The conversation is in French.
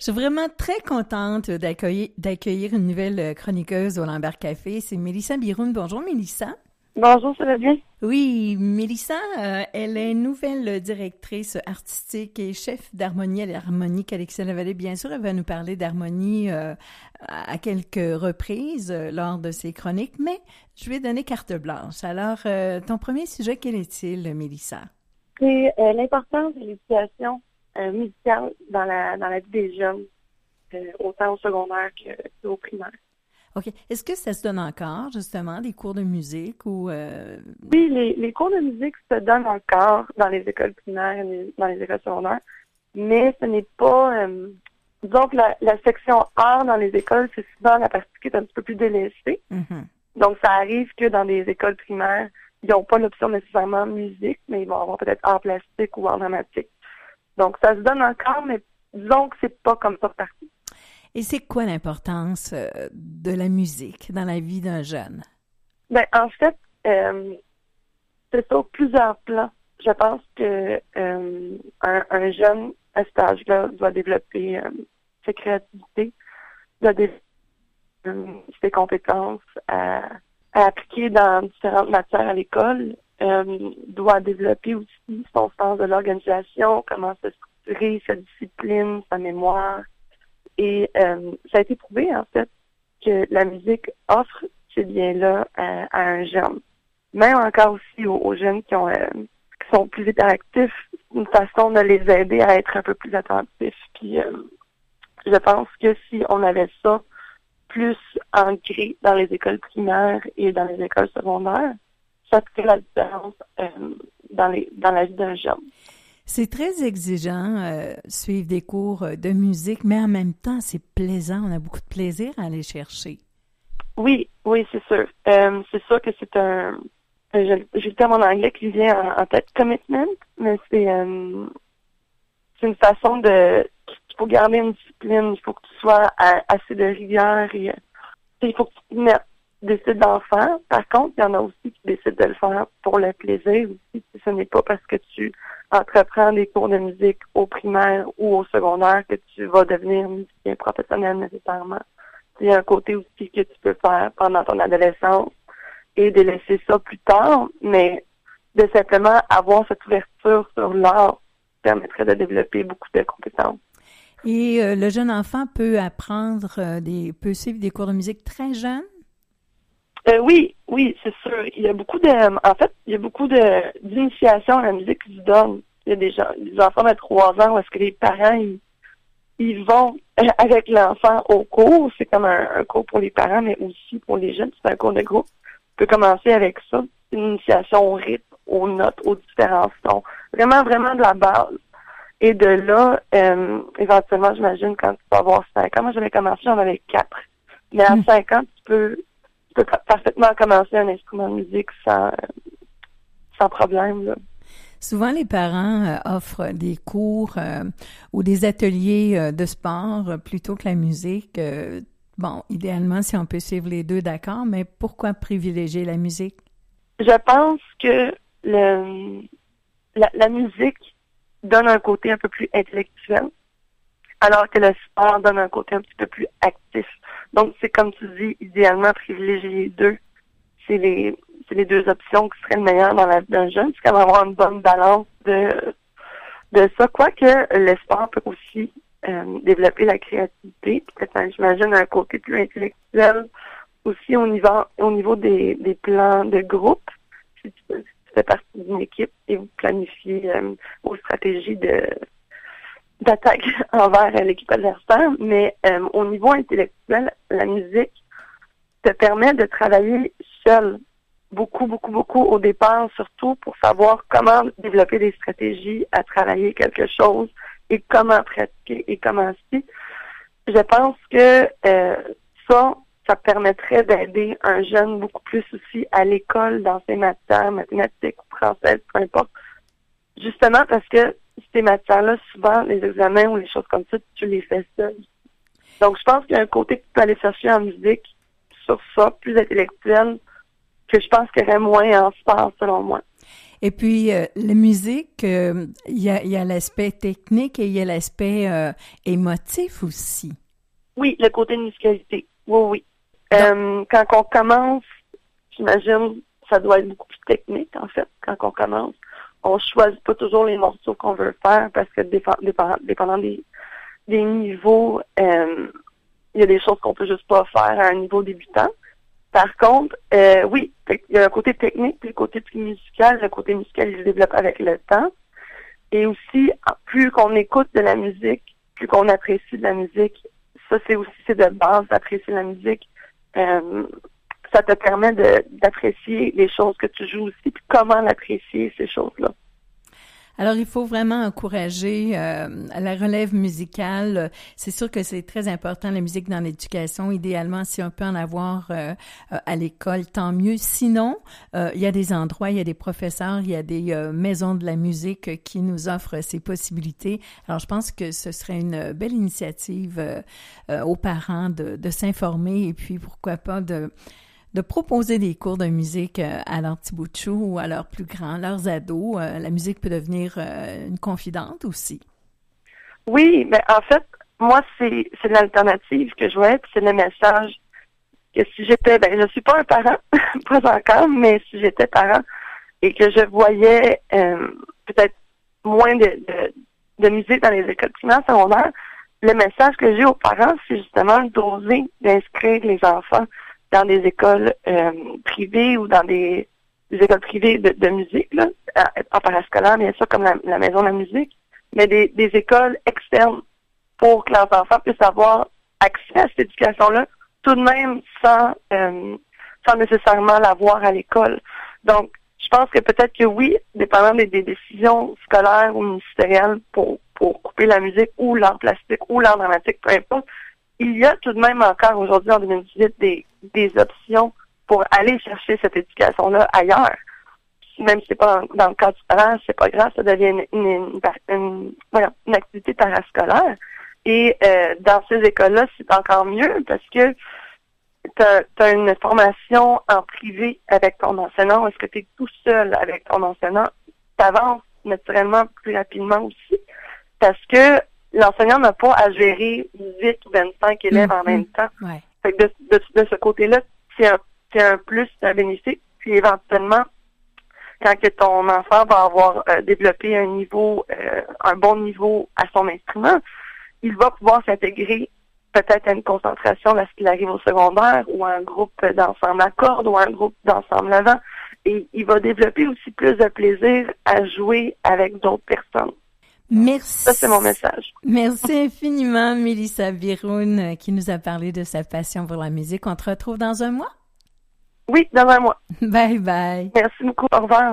Je suis vraiment très contente d'accueillir une nouvelle chroniqueuse au Lambert Café. C'est Mélissa Biroun. Bonjour, Mélissa. Bonjour, ça va bien? Oui, Mélissa, elle est nouvelle directrice artistique et chef d'harmonie à l'Harmonie Calexion-la-Vallée. Bien sûr, elle va nous parler d'harmonie à quelques reprises lors de ses chroniques, mais je lui ai donné carte blanche. Alors, ton premier sujet, quel est-il, Mélissa? C'est l'importance de l'éducation musicale dans la vie des jeunes, autant au secondaire qu'au primaire. OK. Est-ce que ça se donne encore, justement, des cours de musique ou... Oui, les cours de musique se donnent encore dans les écoles primaires et dans les écoles secondaires, mais ce n'est pas... disons que la section art dans les écoles, c'est souvent la partie qui est un petit peu plus délaissée. Mm-hmm. Donc, ça arrive que dans des écoles primaires, ils n'ont pas l'option nécessairement musique, mais ils vont avoir peut-être art plastique ou art dramatique. Donc, ça se donne encore, mais disons que c'est pas comme ça partout. Et c'est quoi l'importance de la musique dans la vie d'un jeune? Ben, en fait, c'est sur plusieurs plans. Je pense que un jeune à cet âge-là doit développer sa créativité, doit développer ses compétences à appliquer dans différentes matières à l'école, doit développer aussi son sens de l'organisation, comment se structurer, sa discipline, sa mémoire. Et ça a été prouvé, en fait, que la musique offre ces biens-là à un jeune. Même encore aussi aux jeunes qui sont plus hyperactifs, une façon de les aider à être un peu plus attentifs. Puis je pense que si on avait ça plus ancré dans les écoles primaires et dans les écoles secondaires, ça ferait la différence dans la vie d'un jeune. C'est très exigeant, suivre des cours de musique, mais en même temps, c'est plaisant. On a beaucoup de plaisir à aller chercher. Oui, c'est sûr. C'est sûr que c'est j'ai le terme en anglais qui vient en tête, commitment, mais c'est une façon il faut garder une discipline, il faut que tu sois assez de rigueur et il faut que tu te mettes décides d'en faire. Par contre, il y en a aussi qui décident de le faire pour le plaisir aussi. Ce n'est pas parce que tu entreprends des cours de musique au primaire ou au secondaire que tu vas devenir musicien professionnel nécessairement. Il y a un côté aussi que tu peux faire pendant ton adolescence et de laisser ça plus tard, mais de simplement avoir cette ouverture sur l'art permettrait de développer beaucoup de compétences. Et le jeune enfant peut peut suivre des cours de musique très jeune? Oui, c'est sûr. Il y a beaucoup d'initiations à la musique qui se donnent. Il y a des enfants de 3 ans où est-ce que les parents, ils vont avec l'enfant au cours. C'est comme un cours pour les parents, mais aussi pour les jeunes. C'est un cours de groupe. On peut commencer avec ça. C'est une initiation au rythme, aux notes, aux différents sons. Vraiment, vraiment de la base. Et de là, éventuellement, j'imagine, quand tu vas avoir 5 ans, moi j'avais commencé, j'en avais 4. Mais à 5 ans, tu peux parfaitement commencer un instrument de musique sans problème, là. Souvent, les parents offrent des cours ou des ateliers de sport plutôt que la musique. Bon, idéalement, si on peut suivre les deux, d'accord, mais pourquoi privilégier la musique? Je pense que la musique donne un côté un peu plus intellectuel, alors que le sport donne un côté un petit peu plus actif. Donc, c'est comme tu dis, idéalement, privilégier les deux. C'est les deux options qui seraient le meilleur dans la vie d'un jeune, c'est comme avoir une bonne balance de ça. Quoique le sport peut aussi développer la créativité, peut-être, j'imagine, un côté plus intellectuel aussi au niveau des plans de groupe. Si tu fais partie d'une équipe et vous planifiez vos stratégies d'attaque envers l'équipe adversaire, mais au niveau intellectuel, la musique te permet de travailler seul beaucoup au départ, surtout pour savoir comment développer des stratégies à travailler quelque chose et comment pratiquer et comment si. Je pense que ça permettrait d'aider un jeune beaucoup plus aussi à l'école dans ses matières, mathématiques ou françaises, peu importe. Justement parce que ces matières-là, souvent, les examens ou les choses comme ça, tu les fais seul. Donc, je pense qu'il y a un côté que tu peux aller chercher en musique sur ça, plus intellectuel, que je pense qu'il y aurait moins en sport, selon moi. Et puis, la musique, il y a l'aspect technique et il y a l'aspect émotif aussi. Oui, le côté de musicalité. Oui, oui. Quand on commence, j'imagine, ça doit être beaucoup plus technique, en fait, quand on commence. On choisit pas toujours les morceaux qu'on veut faire parce que dépendant des niveaux, il y a des choses qu'on peut juste pas faire à un niveau débutant. Par contre, oui, il y a un côté technique puis le côté plus musical. Le côté musical, il se développe avec le temps. Et aussi, plus qu'on écoute de la musique, plus qu'on apprécie de la musique, ça c'est de base d'apprécier la musique. Ça te permet d'apprécier les choses que tu joues aussi, puis comment l'apprécier, ces choses-là. Alors, il faut vraiment encourager la relève musicale. C'est sûr que c'est très important, la musique dans l'éducation. Idéalement, si on peut en avoir à l'école, tant mieux. Sinon, il y a des endroits, il y a des professeurs, il y a des maisons de la musique qui nous offrent ces possibilités. Alors, je pense que ce serait une belle initiative aux parents de s'informer et puis, pourquoi pas, de proposer des cours de musique à leurs petits bouts de chou ou à leurs plus grands, leurs ados. La musique peut devenir une confidente aussi. Oui, mais en fait, moi, c'est l'alternative que je vois, puis c'est le message que si j'étais, je suis pas un parent, pas encore, mais si j'étais parent et que je voyais peut-être moins de musique dans les écoles primaires, secondaires, le message que j'ai aux parents, c'est justement d'oser d'inscrire les enfants dans des écoles privées ou dans des écoles privées de musique, là, en parascolaire, bien sûr, comme la maison de la musique, mais des écoles externes pour que leurs enfants puissent avoir accès à cette éducation-là, tout de même sans nécessairement l'avoir à l'école. Donc, je pense que peut-être que oui, dépendant des décisions scolaires ou ministérielles pour couper la musique ou l'art plastique ou l'art dramatique, peu importe, il y a tout de même encore aujourd'hui, en 2018, des options pour aller chercher cette éducation-là ailleurs. Même si c'est pas dans le cadre du parent, c'est pas grave, ça devient une activité parascolaire. Et dans ces écoles-là, c'est encore mieux parce que t'as une formation en privé avec ton enseignant. Est-ce que tu es tout seul avec ton enseignant? T'avances naturellement plus rapidement aussi parce que l'enseignant n'a pas à gérer 18 ou 25 élèves en même temps. Ouais. Fait que de ce côté-là, c'est un plus, c'est un bénéfice. Puis éventuellement, quand que ton enfant va avoir développé un bon niveau à son instrument, il va pouvoir s'intégrer peut-être à une concentration lorsqu'il arrive au secondaire ou à un groupe d'ensemble à cordes ou à un groupe d'ensemble à vent. Et il va développer aussi plus de plaisir à jouer avec d'autres personnes. Merci. Ça, c'est mon message. Merci infiniment, Mélissa Biroun, qui nous a parlé de sa passion pour la musique. On te retrouve dans un mois? Oui, dans un mois. Bye bye. Merci beaucoup. Au revoir.